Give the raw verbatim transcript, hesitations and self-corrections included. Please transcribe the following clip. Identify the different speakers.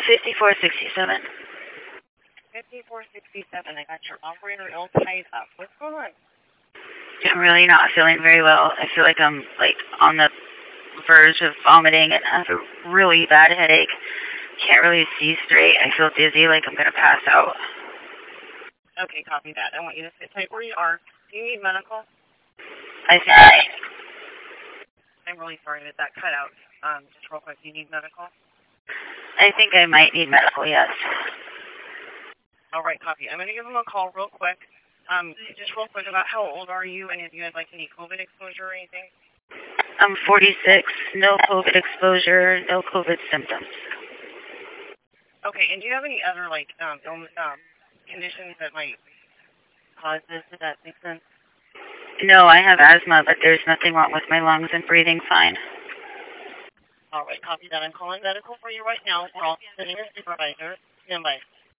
Speaker 1: fifty-four sixty-seven.
Speaker 2: fifty-four sixty-seven. I got your operator all tied up. What's going on?
Speaker 1: I'm really not feeling very well. I feel like I'm like on the verge of vomiting and I have a really bad headache. Can't really see straight. I feel dizzy, like I'm gonna pass out.
Speaker 2: Okay, copy that. I want you to sit tight where you are. Do you need medical?
Speaker 1: I think I...
Speaker 2: I'm really sorry that that cut out. Um, just real quick, do you need medical?
Speaker 1: I think I might need medical, yes.
Speaker 2: All right, copy. I'm going to give them a call real quick. Um, just real quick about how old are you and if you had like any COVID exposure or anything?
Speaker 1: I'm forty-six, no COVID exposure, no COVID symptoms.
Speaker 2: Okay, and do you have any other like um, illness, um conditions that might cause this? Does that make sense?
Speaker 1: No, I have asthma, but there's nothing wrong with my lungs and breathing fine.
Speaker 2: All right, copy that. I'm calling medical for you right now. We're all sitting here, supervisor. Stand by.